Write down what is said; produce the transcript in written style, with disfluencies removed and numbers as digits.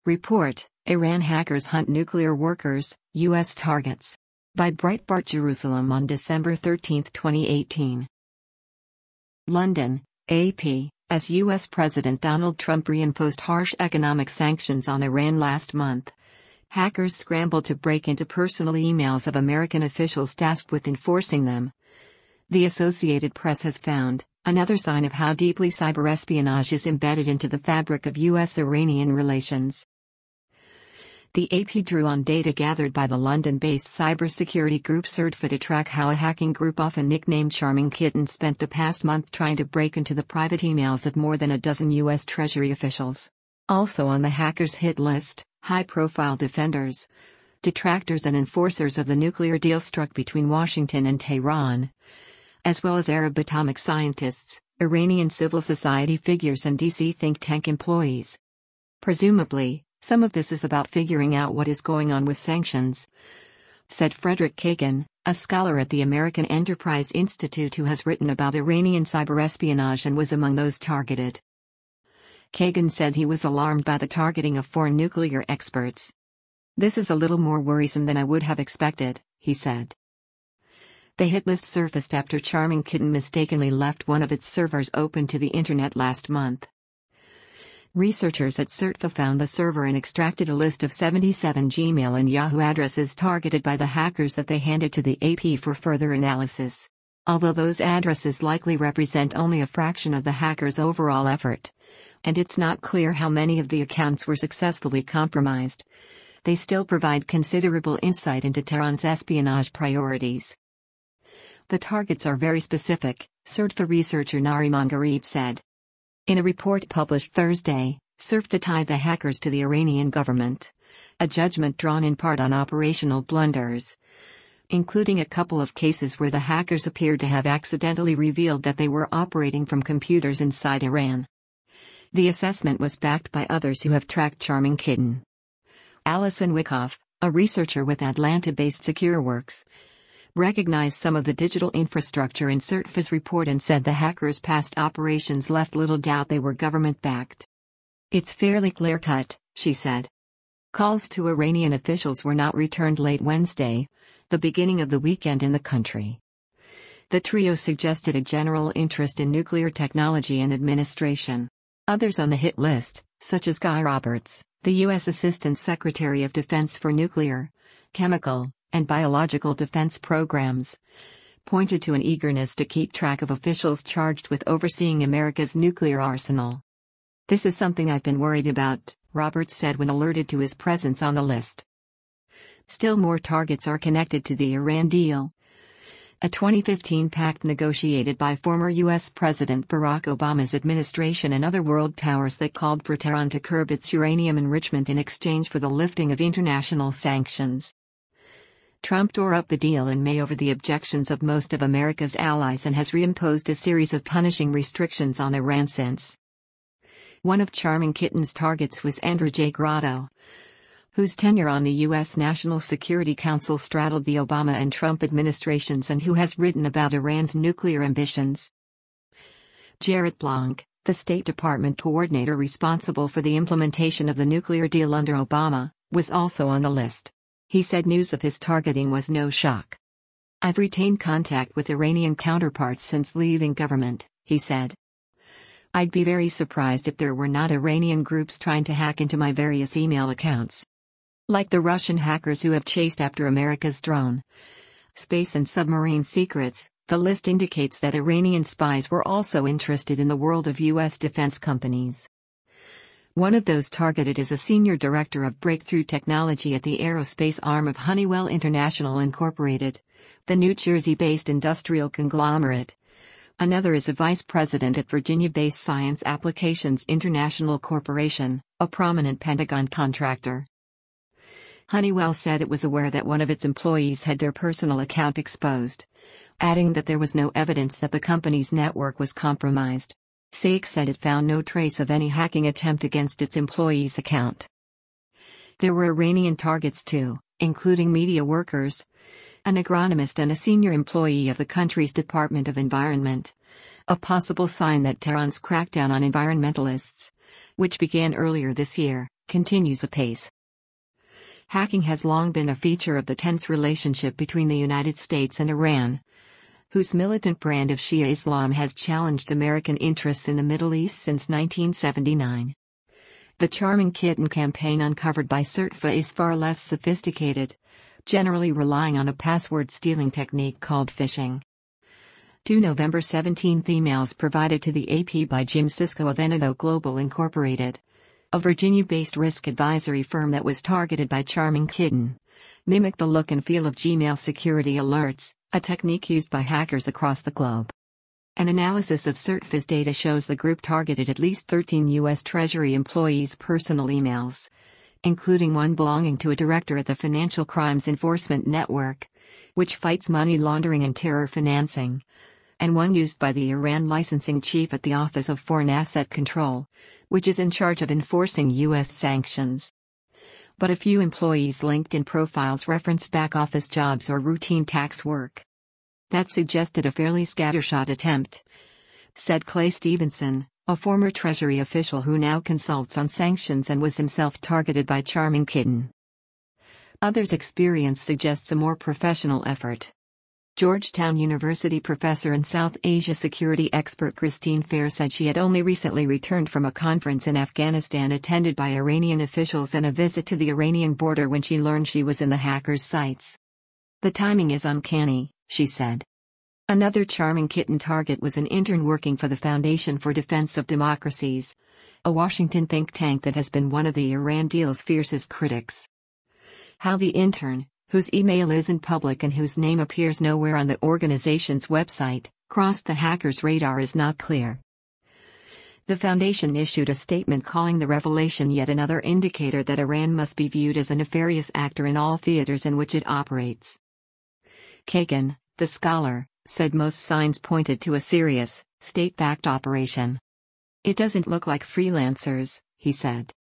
Report: Iran hackers hunt nuclear workers, U.S. targets. By Breitbart Jerusalem on December 13, 2018. London, AP. As U.S. President Donald Trump reimposed harsh economic sanctions on Iran last month, hackers scrambled to break into personal emails of American officials tasked with enforcing them. The Associated Press has found another sign of how deeply cyberespionage is embedded into the fabric of U.S.-Iranian relations. The AP drew on data gathered by the London-based cybersecurity group CERTFA to track how a hacking group often nicknamed Charming Kitten spent the past month trying to break into the private emails of more than a dozen U.S. Treasury officials. Also on the hackers' hit list, high-profile defenders, detractors and enforcers of the nuclear deal struck between Washington and Tehran, as well as Arab atomic scientists, Iranian civil society figures and DC think tank employees. Presumably, some of this is about figuring out what is going on with sanctions, said Frederick Kagan, a scholar at the American Enterprise Institute who has written about Iranian cyberespionage and was among those targeted. Kagan said he was alarmed by the targeting of foreign nuclear experts. "This is a little more worrisome than I would have expected," he said. The hit list surfaced after Charming Kitten mistakenly left one of its servers open to the internet last month. Researchers at CERTFA found the server and extracted a list of 77 Gmail and Yahoo addresses targeted by the hackers that they handed to the AP for further analysis. Although those addresses likely represent only a fraction of the hackers' overall effort, and it's not clear how many of the accounts were successfully compromised, they still provide considerable insight into Tehran's espionage priorities. The targets are very specific, CERTFA researcher Nariman Gharib said. In a report published Thursday, CERTFA tied the hackers to the Iranian government, a judgment drawn in part on operational blunders, including a couple of cases where the hackers appeared to have accidentally revealed that they were operating from computers inside Iran. The assessment was backed by others who have tracked Charming Kitten. Alison Wyckoff, a researcher with Atlanta-based SecureWorks, recognized some of the digital infrastructure in CERTFA's report and said the hackers' past operations left little doubt they were government-backed. "It's fairly clear-cut," she said. Calls to Iranian officials were not returned late Wednesday, the beginning of the weekend in the country. The trio suggested a general interest in nuclear technology and administration. Others on the hit list, such as Guy Roberts, the U.S. Assistant Secretary of Defense for Nuclear, Chemical, and Biological Defense Programs, pointed to an eagerness to keep track of officials charged with overseeing America's nuclear arsenal. "This is something I've been worried about," Roberts said when alerted to his presence on the list. Still more targets are connected to the Iran deal, a 2015 pact negotiated by former U.S. President Barack Obama's administration and other world powers that called for Tehran to curb its uranium enrichment in exchange for the lifting of international sanctions. Trump tore up the deal in May over the objections of most of America's allies and has reimposed a series of punishing restrictions on Iran since. One of Charming Kitten's targets was Andrew J. Grotto, whose tenure on the U.S. National Security Council straddled the Obama and Trump administrations and who has written about Iran's nuclear ambitions. Jarrett Blanc, the State Department coordinator responsible for the implementation of the nuclear deal under Obama, was also on the list. He said news of his targeting was no shock. "I've retained contact with Iranian counterparts since leaving government," he said. "I'd be very surprised if there were not Iranian groups trying to hack into my various email accounts. Like the Russian hackers who have chased after America's drone, space and submarine secrets." The list indicates that Iranian spies were also interested in the world of U.S. defense companies. One of those targeted is a senior director of breakthrough technology at the aerospace arm of Honeywell International Incorporated, the New Jersey-based industrial conglomerate. Another is a vice president at Virginia-based Science Applications International Corporation, a prominent Pentagon contractor. Honeywell said it was aware that one of its employees had their personal account exposed, adding that there was no evidence that the company's network was compromised. SAIC said it found no trace of any hacking attempt against its employee's account. There were Iranian targets too, including media workers, an agronomist and a senior employee of the country's Department of Environment, a possible sign that Tehran's crackdown on environmentalists, which began earlier this year, continues apace. Hacking has long been a feature of the tense relationship between the United States and Iran, whose militant brand of Shia Islam has challenged American interests in the Middle East since 1979. The Charming Kitten campaign uncovered by CERTFA is far less sophisticated, generally relying on a password-stealing technique called phishing. 2 November 17 emails provided to the AP by Jim Sisko of Enido Global Incorporated, a Virginia-based risk advisory firm that was targeted by Charming Kitten, mimic the look and feel of Gmail security alerts, a technique used by hackers across the globe. An analysis of CERTFA's data shows the group targeted at least 13 U.S. Treasury employees' personal emails, including one belonging to a director at the Financial Crimes Enforcement Network, which fights money laundering and terror financing, and one used by the Iran licensing chief at the Office of Foreign Asset Control, which is in charge of enforcing U.S. sanctions. But a few employees' LinkedIn profiles referenced back-office jobs or routine tax work. That suggested a fairly scattershot attempt, said Clay Stevenson, a former Treasury official who now consults on sanctions and was himself targeted by Charming Kitten. Others' experience suggests a more professional effort. Georgetown University professor and South Asia security expert Christine Fair said she had only recently returned from a conference in Afghanistan attended by Iranian officials and a visit to the Iranian border when she learned she was in the hackers' sights. "The timing is uncanny," she said. Another Charming Kitten target was an intern working for the Foundation for Defense of Democracies, a Washington think tank that has been one of the Iran deal's fiercest critics. How the intern, whose email isn't public and whose name appears nowhere on the organization's website, crossed the hackers' radar is not clear. The foundation issued a statement calling the revelation yet another indicator that Iran must be viewed as a nefarious actor in all theaters in which it operates. Kagan, the scholar, said most signs pointed to a serious, state-backed operation. "It doesn't look like freelancers," he said.